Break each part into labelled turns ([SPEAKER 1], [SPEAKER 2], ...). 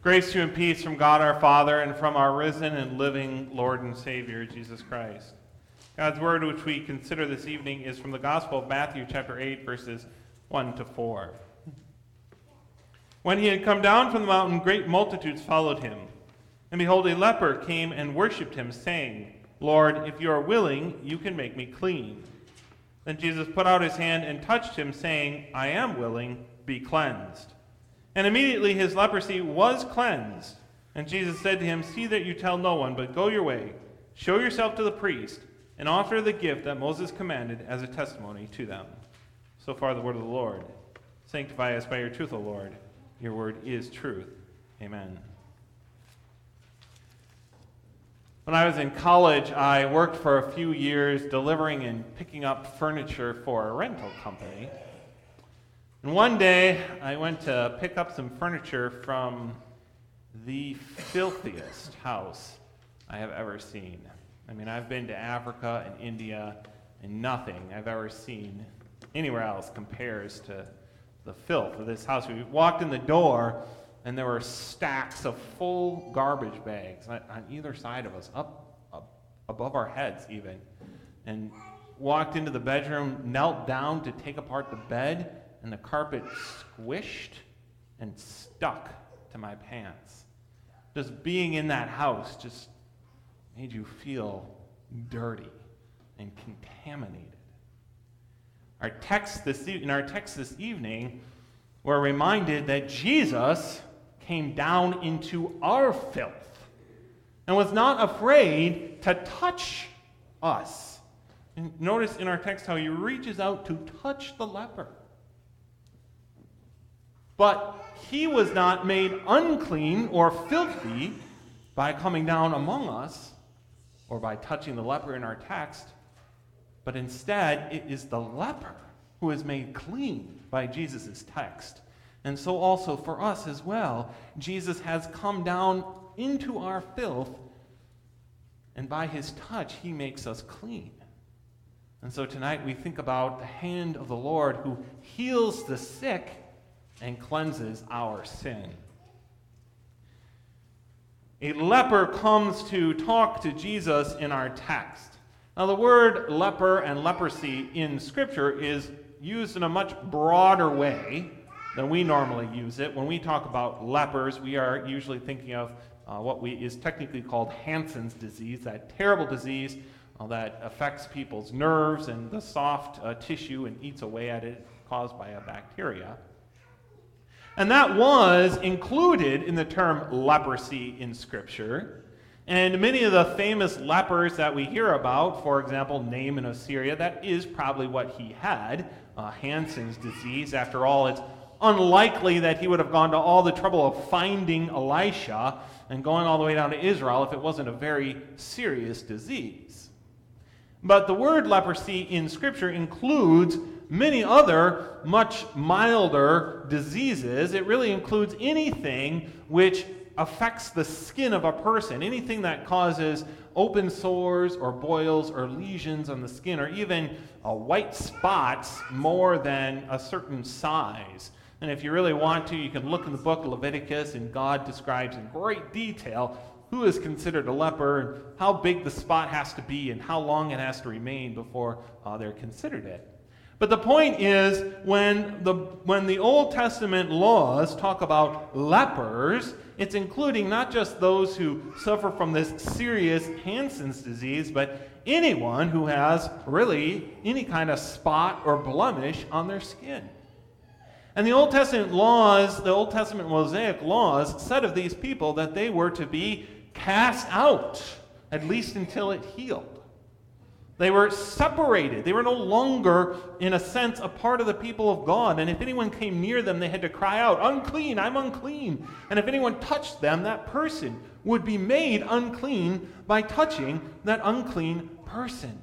[SPEAKER 1] Grace to you and peace from God our Father and from our risen and living Lord and Savior, Jesus Christ. God's word which we consider this evening is from the Gospel of Matthew chapter 8, verses 1 to 4. When he had come down from the mountain, great multitudes followed him. And behold, a leper came and worshipped him, saying, Lord, if you are willing, you can make me clean. Then Jesus put out his hand and touched him, saying, I am willing, be cleansed. And immediately his leprosy was cleansed. And Jesus said to him, See that you tell no one, but go your way, show yourself to the priest, and offer the gift that Moses commanded as a testimony to them. So far the word of the Lord. Sanctify us by your truth, O Lord. Your word is truth. Amen. When I was in college, I worked for a few years delivering and picking up furniture for a rental company. And one day, I went to pick up some furniture from the filthiest house I have ever seen. I mean, I've been to Africa and India, and nothing I've ever seen anywhere else compares to the filth of this house. We walked in the door, and there were stacks of full garbage bags on either side of us, up above our heads even. And walked into the bedroom, knelt down to take apart the bed, and the carpet squished and stuck to my pants. Just being in that house just made you feel dirty and contaminated. In our text this evening, we're reminded that Jesus came down into our filth and was not afraid to touch us. And notice in our text how he reaches out to touch the leper. But he was not made unclean or filthy by coming down among us or by touching the leper in our text, but instead it is the leper who is made clean by Jesus' text. And so also for us as well, Jesus has come down into our filth, and by his touch he makes us clean. And so tonight we think about the hand of the Lord who heals the sick and cleanses our sin. A leper comes to talk to Jesus in our text. Now, the word leper and leprosy in Scripture is used in a much broader way than we normally use it. When we talk about lepers, we are usually thinking of what is technically called Hansen's disease, that terrible disease that affects people's nerves and the soft tissue and eats away at it, caused by a bacteria. And that was included in the term leprosy in Scripture. And many of the famous lepers that we hear about, for example, Naaman of Syria, that is probably what he had, Hansen's disease. After all, it's unlikely that he would have gone to all the trouble of finding Elisha and going all the way down to Israel if it wasn't a very serious disease. But the word leprosy in Scripture includes many other much milder diseases. It really includes anything which affects the skin of a person, anything that causes open sores or boils or lesions on the skin, or even white spots more than a certain size. And if you really want to, you can look in the book of Leviticus, and God describes in great detail who is considered a leper and how big the spot has to be and how long it has to remain before they're considered it. But the point is, when the Old Testament laws talk about lepers, it's including not just those who suffer from this serious Hansen's disease, but anyone who has really any kind of spot or blemish on their skin. And the Old Testament laws, the Old Testament Mosaic laws, said of these people that they were to be cast out, at least until it healed. They were separated. They were no longer, in a sense, a part of the people of God. And if anyone came near them, they had to cry out, unclean, I'm unclean. And if anyone touched them, that person would be made unclean by touching that unclean person.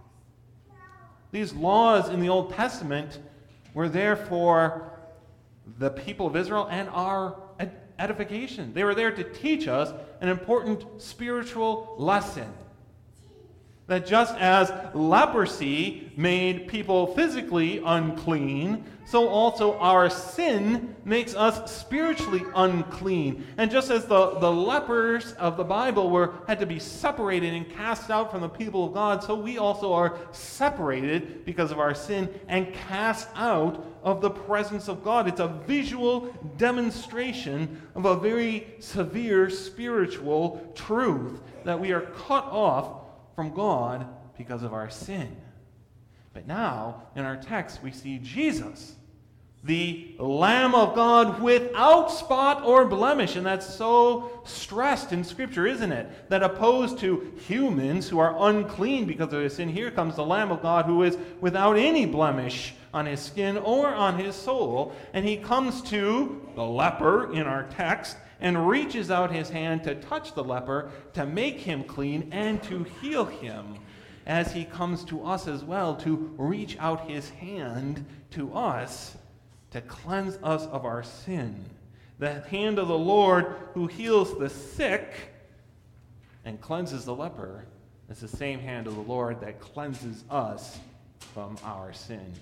[SPEAKER 1] These laws in the Old Testament were there for the people of Israel and our edification. They were there to teach us an important spiritual lesson. that just as leprosy made people physically unclean, so also our sin makes us spiritually unclean. And just as the lepers of the Bible had to be separated and cast out from the people of God, so we also are separated because of our sin and cast out of the presence of God. It's a visual demonstration of a very severe spiritual truth that we are cut off from God because of our sin. But now, in our text, we see Jesus, the Lamb of God without spot or blemish. And that's so stressed in Scripture, isn't it? That opposed to humans who are unclean because of their sin, here comes the Lamb of God who is without any blemish on his skin or on his soul. And he comes to the leper in our text and reaches out his hand to touch the leper, to make him clean, and to heal him, as he comes to us as well, to reach out his hand to us, to cleanse us of our sin. The hand of the Lord who heals the sick and cleanses the leper is the same hand of the Lord that cleanses us from our sin.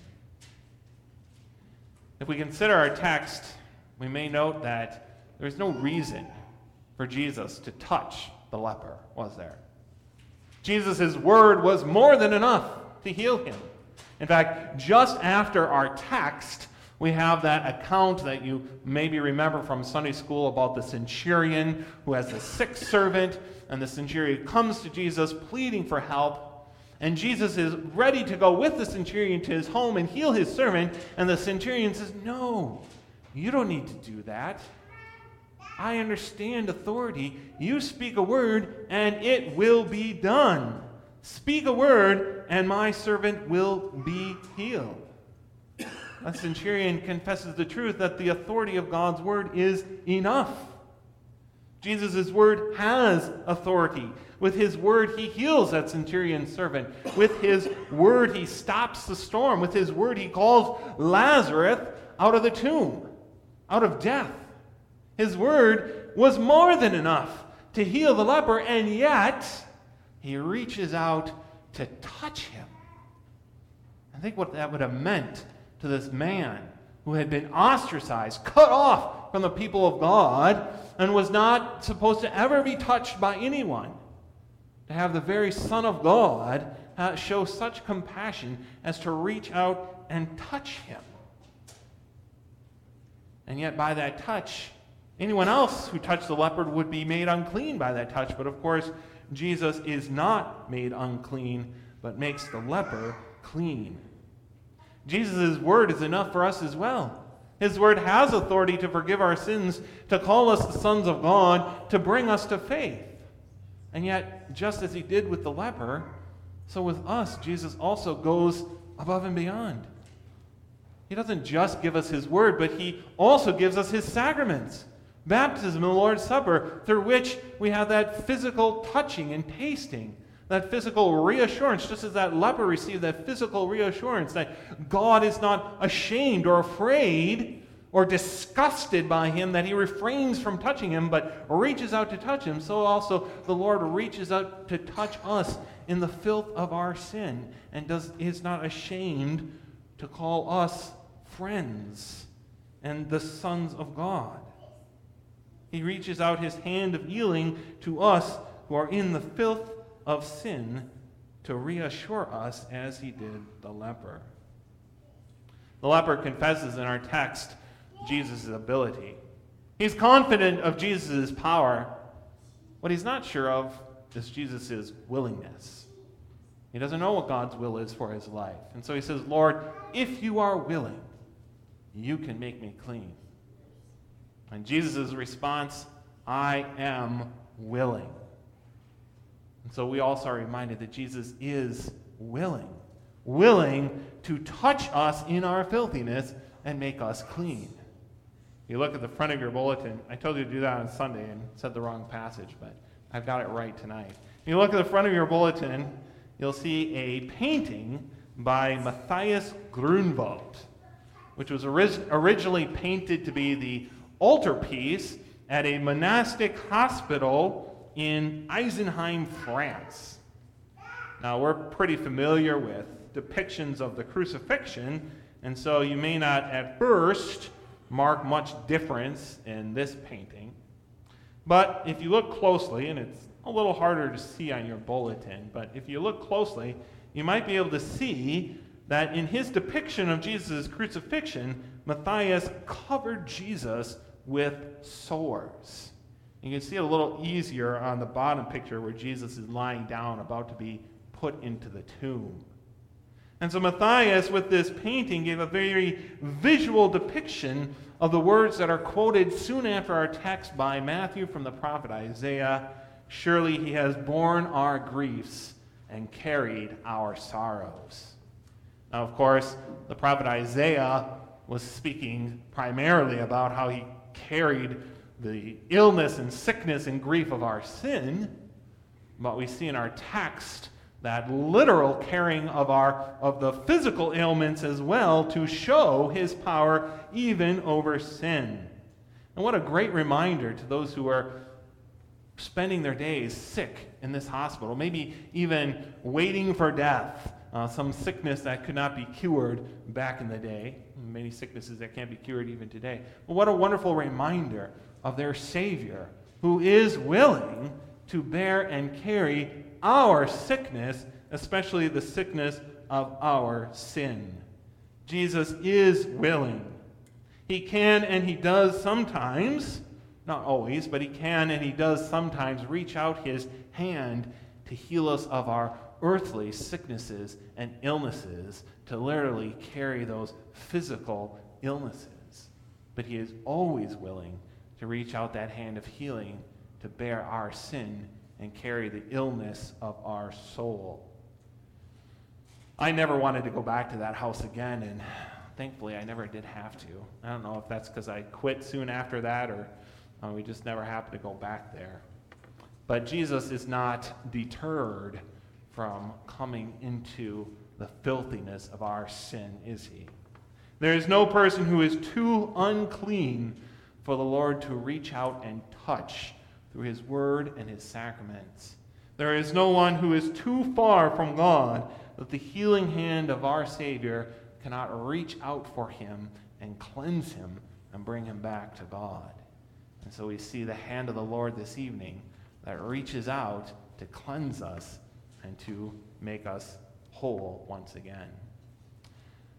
[SPEAKER 1] If we consider our text, we may note that there's no reason for Jesus to touch the leper, was there? Jesus' word was more than enough to heal him. In fact, just after our text, we have that account that you maybe remember from Sunday school about the centurion who has a sick servant, and the centurion comes to Jesus pleading for help, and Jesus is ready to go with the centurion to his home and heal his servant, and the centurion says, "No, you don't need to do that. I understand authority. You speak a word, and it will be done. Speak a word, and my servant will be healed." The centurion confesses the truth that the authority of God's word is enough. Jesus' word has authority. With his word, he heals that centurion's servant. With his word, he stops the storm. With his word, he calls Lazarus out of the tomb, out of death. His word was more than enough to heal the leper, and yet he reaches out to touch him. I think what that would have meant to this man who had been ostracized, cut off from the people of God, and was not supposed to ever be touched by anyone, to have the very Son of God show such compassion as to reach out and touch him. And yet by that touch, anyone else who touched the leper would be made unclean by that touch. But of course, Jesus is not made unclean, but makes the leper clean. Jesus' word is enough for us as well. His word has authority to forgive our sins, to call us the sons of God, to bring us to faith. And yet, just as he did with the leper, so with us, Jesus also goes above and beyond. He doesn't just give us his word, but he also gives us his sacraments. Baptism and the Lord's Supper, through which we have that physical touching and tasting, that physical reassurance, just as that leper received that physical reassurance that God is not ashamed or afraid or disgusted by him, that he refrains from touching him but reaches out to touch him, so also the Lord reaches out to touch us in the filth of our sin and is not ashamed to call us friends and the sons of God. He reaches out his hand of healing to us who are in the filth of sin to reassure us as he did the leper. The leper confesses in our text Jesus' ability. He's confident of Jesus' power. What he's not sure of is Jesus' willingness. He doesn't know what God's will is for his life. And so he says, "Lord, if you are willing, you can make me clean." And Jesus' response, "I am willing." And so we also are reminded that Jesus is willing to touch us in our filthiness and make us clean. You look at the front of your bulletin. I told you to do that on Sunday and said the wrong passage, but I've got it right tonight. You look at the front of your bulletin, you'll see a painting by Matthias Grunwald, which was originally painted to be the altarpiece at a monastic hospital in Eisenheim, France. Now, we're pretty familiar with depictions of the crucifixion, and so you may not at first mark much difference in this painting. But if you look closely, and it's a little harder to see on your bulletin, but if you look closely, you might be able to see that in his depiction of Jesus' crucifixion, Matthias covered Jesus with sores. You can see it a little easier on the bottom picture where Jesus is lying down, about to be put into the tomb. And so Matthias, with this painting, gave a very visual depiction of the words that are quoted soon after our text by Matthew from the prophet Isaiah. Surely he has borne our griefs and carried our sorrows. Now, of course, the prophet Isaiah was speaking primarily about how he carried the illness and sickness and grief of our sin, but we see in our text that literal carrying of the physical ailments as well, to show his power even over sin. And what a great reminder to those who are spending their days sick in this hospital, maybe even waiting for death, some sickness that could not be cured back in the day, many sicknesses that can't be cured even today. But what a wonderful reminder of their Savior, who is willing to bear and carry our sickness, especially the sickness of our sin. Jesus is willing. He can and he does sometimes, not always, but he can and he does sometimes reach out his hand to heal us of our earthly sicknesses and illnesses, to literally carry those physical illnesses. But he is always willing to reach out that hand of healing to bear our sin and carry the illness of our soul. I never wanted to go back to that house again, and thankfully I never did have to. I don't know if that's because I quit soon after that, or we just never happened to go back there. But Jesus is not deterred from coming into the filthiness of our sin, is he? There is no person who is too unclean for the Lord to reach out and touch through his word and his sacraments. There is no one who is too far from God that the healing hand of our Savior cannot reach out for him and cleanse him and bring him back to God. And so we see the hand of the Lord this evening that reaches out to cleanse us and to make us whole once again.